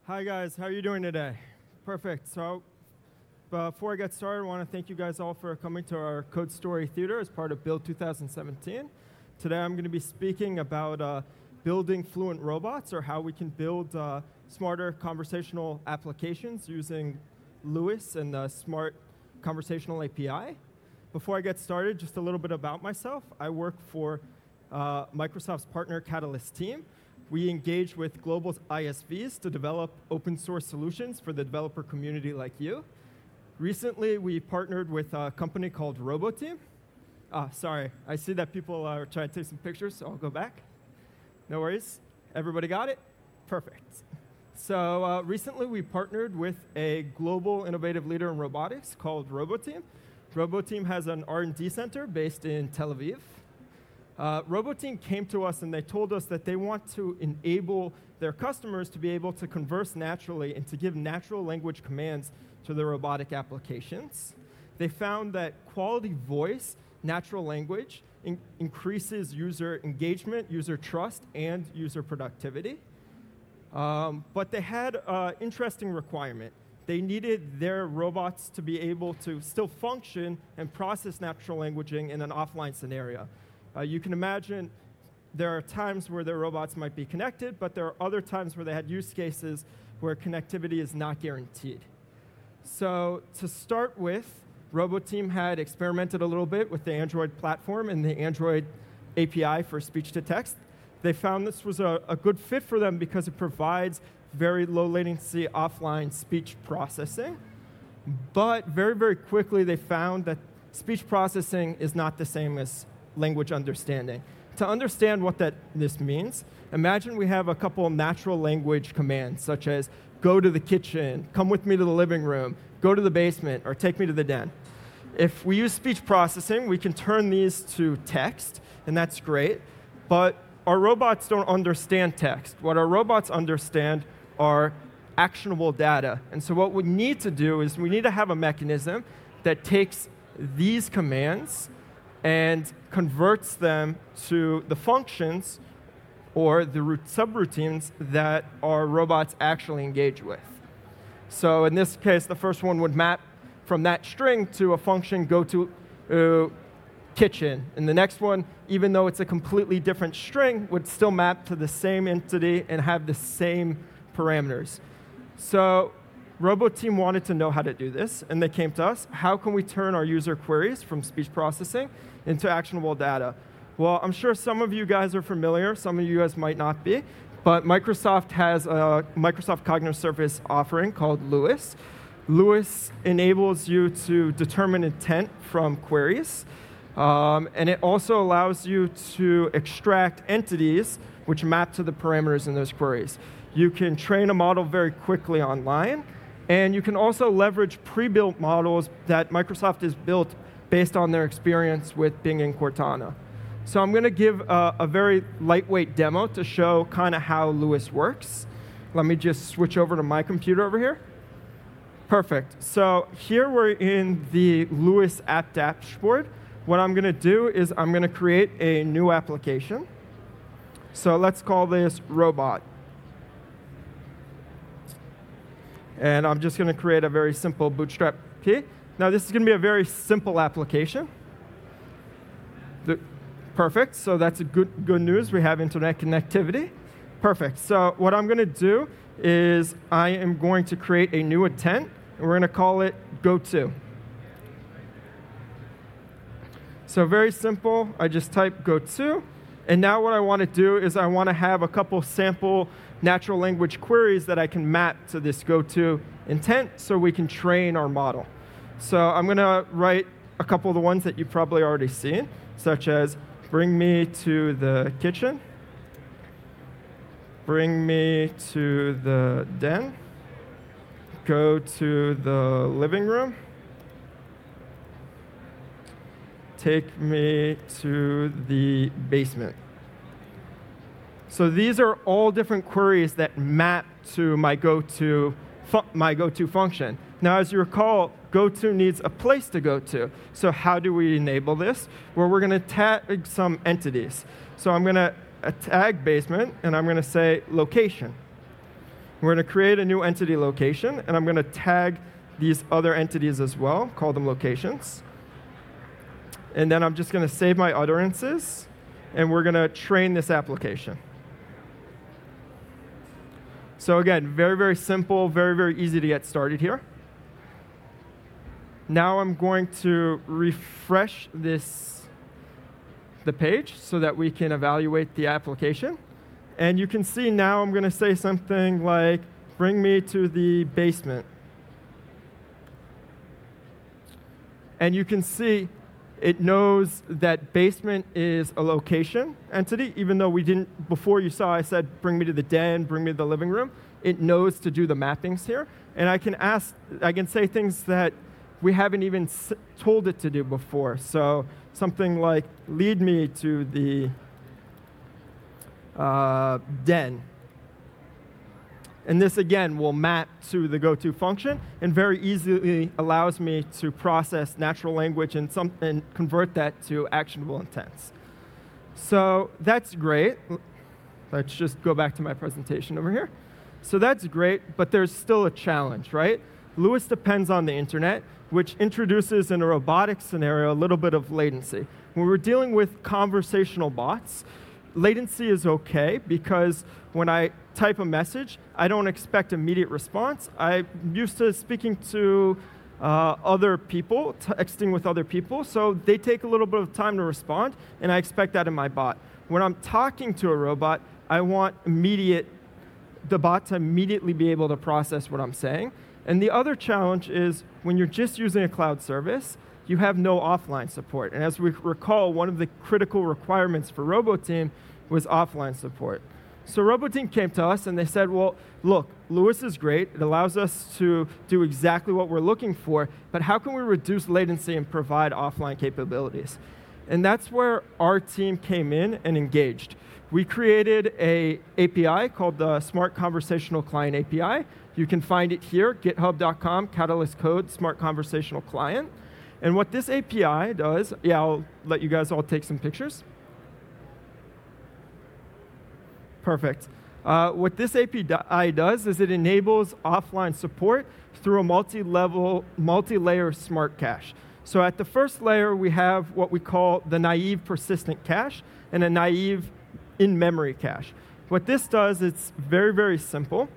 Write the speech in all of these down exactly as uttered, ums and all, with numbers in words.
Hi guys, how are you doing today? Perfect. So before I get started, I want to thank you guys all for coming to our Code Story Theater as part of Build two thousand seventeen. Today I'm going to be speaking about uh, building fluent robots, or how we can build uh, smarter conversational applications using Luis and the Smart Conversational A P I. Before I get started, just a little bit about myself. I work for uh, Microsoft's partner Catalyst team. We engage with global I S Vs to develop open source solutions for the developer community like you. Recently, we partnered with a company called Roboteam. Ah, sorry, I see that people are trying to take some pictures, so I'll go back. No worries. Everybody got it? Perfect. So uh, recently, we partnered with a global innovative leader in robotics called Roboteam. Roboteam has an R and D center based in Tel Aviv. Uh, Roboteam came to us and they told us that they want to enable their customers to be able to converse naturally and to give natural language commands to their robotic applications. They found that quality voice, natural language, in- increases user engagement, user trust, and user productivity. Um, but they had an interesting requirement. They needed their robots to be able to still function and process natural languaging in an offline scenario. Uh, you can imagine there are times where their robots might be connected, but there are other times where they had use cases where connectivity is not guaranteed. So to start with, Roboteam had experimented a little bit with the Android platform and the Android A P I for speech-to-text. They found this was a, a good fit for them because it provides very low latency offline speech processing. But very, very quickly, they found that speech processing is not the same as language understanding. To understand what that this means, imagine we have a couple of natural language commands, such as go to the kitchen, come with me to the living room, go to the basement, or take me to the den. If we use speech processing, we can turn these to text, and that's great, but our robots don't understand text. What our robots understand are actionable data. And so what we need to do is we need to have a mechanism that takes these commands and converts them to the functions or the root subroutines that our robots actually engage with. So in this case, the first one would map from that string to a function go to uh, kitchen. And the next one, even though it's a completely different string, would still map to the same entity and have the same parameters. So Roboteam wanted to know how to do this, and they came to us. How can we turn our user queries from speech processing into actionable data? Well, I'm sure some of you guys are familiar. Some of you guys might not be. But Microsoft has a Microsoft Cognitive Service offering called Luis. Luis enables you to determine intent from queries. Um, and it also allows you to extract entities which map to the parameters in those queries. You can train a model very quickly online. And you can also leverage pre-built models that Microsoft has built based on their experience with Bing and Cortana. So I'm going to give a, a very lightweight demo to show kind of how Luis works. Let me just switch over to my computer over here. Perfect. So here we're in the Luis app dashboard. What I'm going to do is I'm going to create a new application. So let's call this Robot. And I'm just going to create a very simple Bootstrap key. Now, this is going to be a very simple application. The, perfect. So that's a good, good news. We have internet connectivity. Perfect. So what I'm going to do is I am going to create a new intent, and we're going to call it GoTo. So very simple. I just type GoTo. And now what I want to do is I want to have a couple sample natural language queries that I can map to this GoTo intent so we can train our model. So I'm going to write a couple of the ones that you've probably already seen, such as bring me to the kitchen, bring me to the den, go to the living room, take me to the basement. So these are all different queries that map to my GoTo fu- my GoTo function. Now, as you recall, GoTo needs a place to go to. So how do we enable this? Well, we're going to tag some entities. So I'm going to tag basement, and I'm going to say location. We're going to create a new entity location, and I'm going to tag these other entities as well, call them locations. And then I'm just going to save my utterances, and we're going to train this application. So again, very, very simple, very, very easy to get started here. Now I'm going to refresh this, the page so that we can evaluate the application. And you can see now I'm going to say something like, bring me to the basement. And you can see it knows that basement is a location entity, even though we didn't, before you saw I said, bring me to the den, bring me to the living room. It knows to do the mappings here. And I can ask, I can say things that we haven't even s told it to do before. So something like, lead me to the uh, den. And this, again, will map to the goto function and very easily allows me to process natural language and, some, and convert that to actionable intents. So that's great. Let's just go back to my presentation over here. So that's great, but there's still a challenge, right? Lewis depends on the internet, which introduces in a robotics scenario a little bit of latency. When we're dealing with conversational bots, latency is okay because when I type a message, I don't expect immediate response. I'm used to speaking to uh, other people, texting with other people, so they take a little bit of time to respond, and I expect that in my bot. When I'm talking to a robot, I want immediate, the bot to immediately be able to process what I'm saying. And the other challenge is when you're just using a cloud service, you have no offline support. And as we recall, one of the critical requirements for RoboTeam was offline support. So RoboTeam came to us and they said, well, look, Lewis is great. It allows us to do exactly what we're looking for, but how can we reduce latency and provide offline capabilities? And that's where our team came in and engaged. We created an A P I called the Smart Conversational Client A P I. You can find it here, github dot com, Catalyst Code, Smart Conversational Client. And what this A P I does, yeah, I'll let you guys all take some pictures. Perfect. Uh, what this A P I does is it enables offline support through a multi-level, multi-layer smart cache. So at the first layer, we have what we call the naive persistent cache and a naive in-memory cache. What this does, it's very, very simple.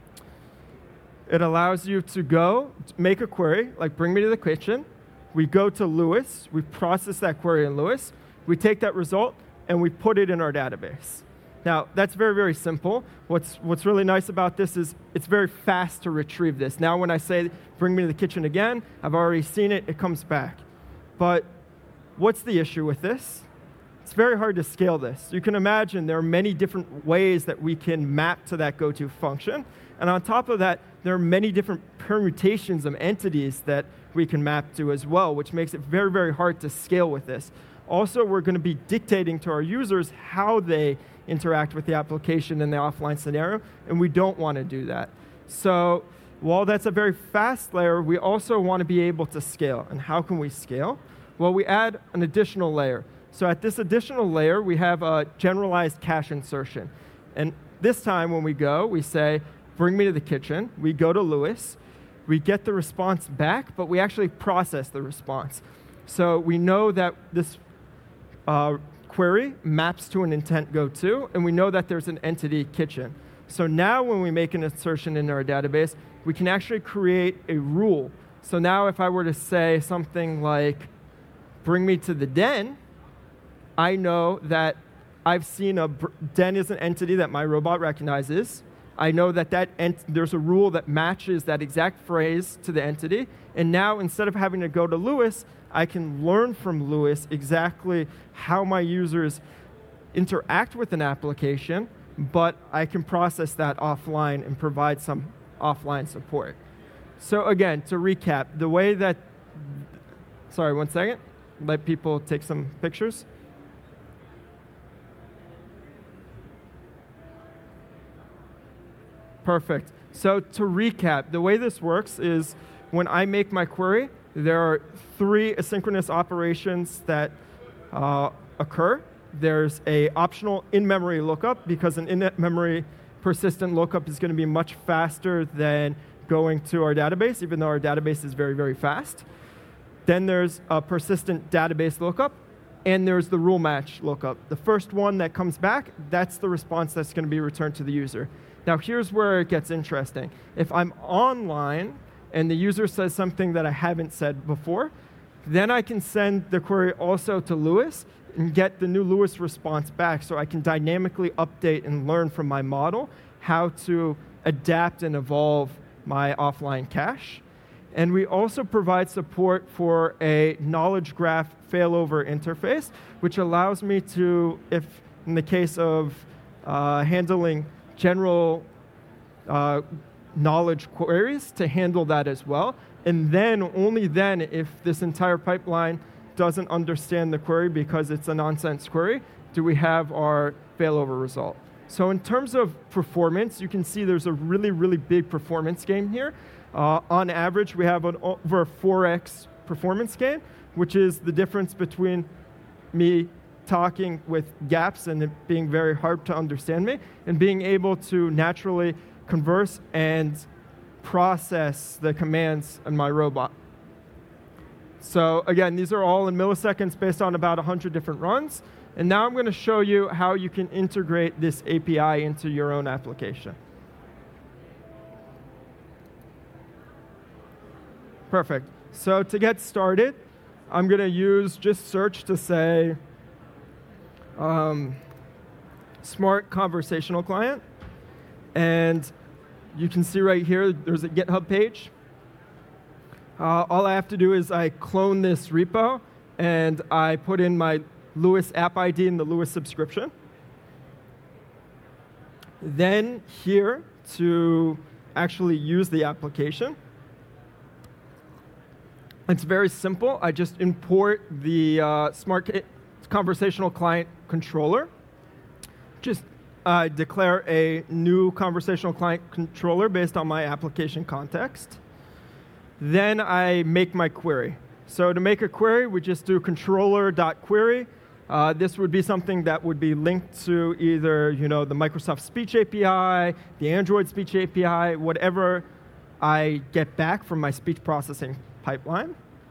It allows you to go make a query, like bring me to the kitchen. We go to Lewis. We process that query in Lewis. We take that result, and we put it in our database. Now, that's very, very simple. What's, what's really nice about this is it's very fast to retrieve this. Now, when I say, bring me to the kitchen again, I've already seen it. It comes back. But what's the issue with this? It's very hard to scale this. You can imagine there are many different ways that we can map to that goto function. And on top of that, there are many different permutations of entities that we can map to as well, which makes it very, very hard to scale with this. Also, we're going to be dictating to our users how they interact with the application in the offline scenario, and we don't want to do that. So while that's a very fast layer, we also want to be able to scale. And how can we scale? Well, we add an additional layer. So at this additional layer, we have a generalized cache insertion. And this time when we go, we say, bring me to the kitchen. We go to Lewis. We get the response back, but we actually process the response. So we know that this uh, query maps to an intent goto, and we know that there's an entity kitchen. So now when we make an insertion in our database, we can actually create a rule. So now if I were to say something like, bring me to the den, I know that I've seen a den is an entity that my robot recognizes. I know that, that ent there's a rule that matches that exact phrase to the entity. And now instead of having to go to Lewis, I can learn from Lewis exactly how my users interact with an application, but I can process that offline and provide some offline support. So again, to recap, the way that, sorry, one second, let people take some pictures. Perfect. So to recap, the way this works is when I make my query, there are three asynchronous operations that uh, occur. There's a optional in-memory lookup because an in-memory persistent lookup is going to be much faster than going to our database, even though our database is very, very fast. Then there's a persistent database lookup, and there's the rule match lookup. The first one that comes back, that's the response that's going to be returned to the user. Now, here's where it gets interesting. If I'm online and the user says something that I haven't said before, then I can send the query also to Lewis and get the new Lewis response back, so I can dynamically update and learn from my model how to adapt and evolve my offline cache. And we also provide support for a knowledge graph failover interface, which allows me to, if in the case of uh, handling general uh, knowledge queries, to handle that as well. And then, only then, if this entire pipeline doesn't understand the query because it's a nonsense query, do we have our failover result. So in terms of performance, you can see there's a really, really big performance gain here. Uh, on average, we have an over four x performance gain, which is the difference between me talking with gaps and it being very hard to understand me, and being able to naturally converse and process the commands in my robot. So again, these are all in milliseconds based on about one hundred different runs. And now I'm going to show you how you can integrate this A P I into your own application. Perfect. So to get started, I'm going to use just search to say um, smart conversational client. And you can see right here, there's a GitHub page. Uh, all I have to do is I clone this repo, and I put in my Lewis app I D and the Lewis subscription. Then here, to actually use the application, it's very simple. I just import the uh, Smart Conversational Client controller. Just uh, declare a new conversational client controller based on my application context. Then I make my query. So to make a query, we just do controller.query. Uh, this would be something that would be linked to either, you know, the Microsoft Speech A P I, the Android Speech A P I, whatever I get back from my speech processing pipeline.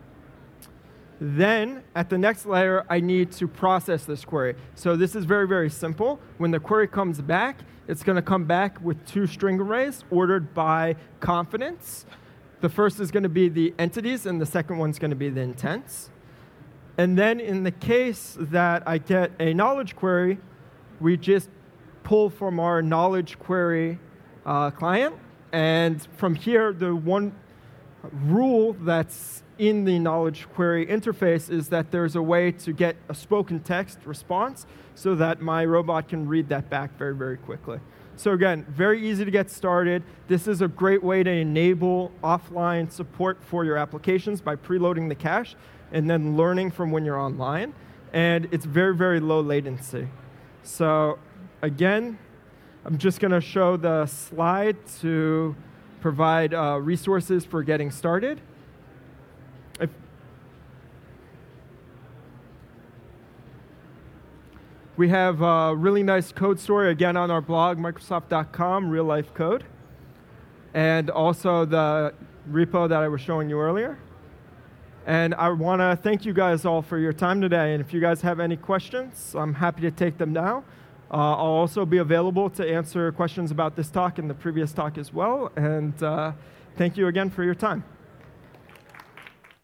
Then, at the next layer, I need to process this query. So this is very, very simple. When the query comes back, it's going to come back with two string arrays ordered by confidence. The first is going to be the entities, and the second one's going to be the intents. And then in the case that I get a knowledge query, we just pull from our knowledge query uh, client. And from here, the one rule that's in the knowledge query interface is that there's a way to get a spoken text response so that my robot can read that back very, very quickly. So again, very easy to get started. This is a great way to enable offline support for your applications by preloading the cache and then learning from when you're online. And it's very, very low latency. So again, I'm just going to show the slide to provide uh, resources for getting started. If we have a really nice code story, again, on our blog, Microsoft dot com, real life code. And also the repo that I was showing you earlier. And I want to thank you guys all for your time today. And if you guys have any questions, I'm happy to take them now. Uh, I'll also be available to answer questions about this talk and the previous talk as well. And uh, thank you again for your time.